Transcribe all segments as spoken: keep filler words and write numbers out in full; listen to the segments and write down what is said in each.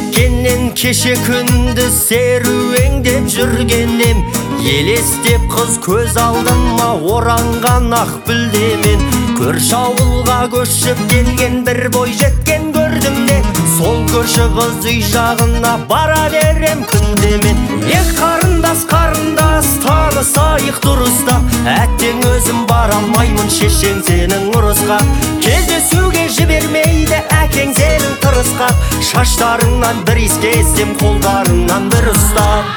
Еріккеннен кеше күнді серуеңдеп жүргенем, елестеп қыз көз алдыма оранған ақ бүлдемен. Көрші ауылға көшіп келген бір бой жеткен көрдім де, сол көрші қыз үй жағына бара берем күнде мен. Ех қарындас қарындас танысайық дұрыстап, әттең өзім бара алмаймын шешең сенің ұрысқа. Кездесуге жібермейді әкең сенің тырысқа, шаштарыңнан бір иіскесем қолдарыңнан бір ұстап.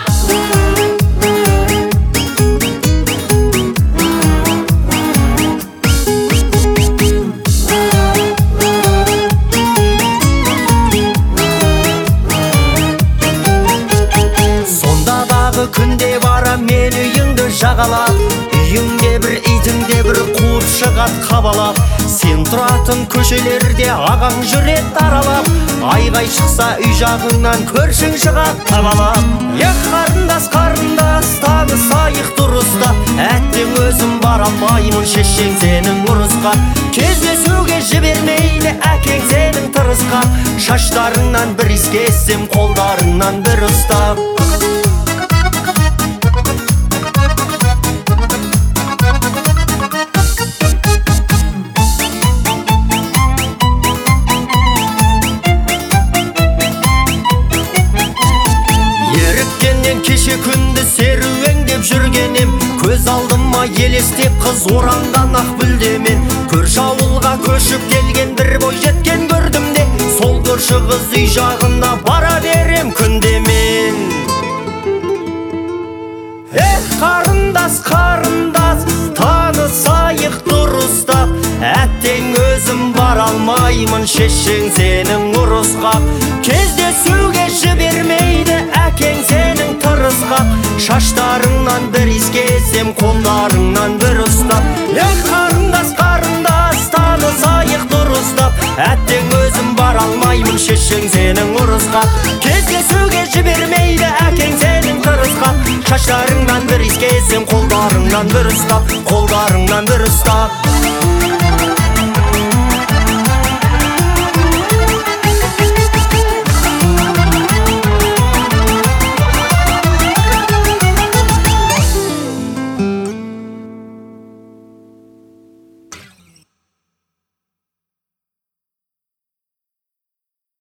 Күнде бара мен үйіңді жағалап, үйіңде бір итіңде бір қуып шығат қабалап. Сен тұратын көшелерде ағаң жүрет аралап, айғай шықса үй жағыңнан көршің шығат табалап. Ех қарындас қарындас танысайық дұрыстап, әттең өзім бара алмаймын шешең сенің ұрысқа. Кездесуге жібермейді әкең сенің тырысқа, шаштарыңнан бір иіскесем қолдарыңнан бір ұстап. Кеше күнді серуеңдеп жүргенем, көз алдыма елестеп қыз оранған ақ бүлдемен. Көрші ауылға көшіп келген бір бой жеткен көрдім де, сол көрші қыз үй жағына бара берем күнде мен. Эх қарындас қарындас танысайық дұрыстап, әттең өзім бара алмаймын шешең сенің ұрысқа. Кездесуге жібермейді әкең сенің тырысқа, шаштарыңнан бір иіскесем қолдарыңнан бір ұстап. Ех қарындас қарындас танысайық дұрыстап, әттең өзім бара алмаймын шешең сенің ұрысқа. Кездесуге жібермейді әкең сенің тырысқа, шаштарыңнан бір иіскесем қолдарыңнан бір ұстап, қолдарыңнан бір ұстап.